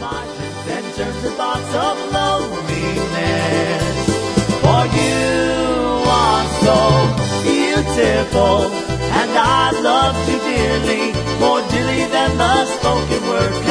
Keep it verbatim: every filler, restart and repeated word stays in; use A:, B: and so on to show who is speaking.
A: margins and turns to thoughts of loneliness. For you are so beautiful, and I love you dearly, more dearly than the spoken word.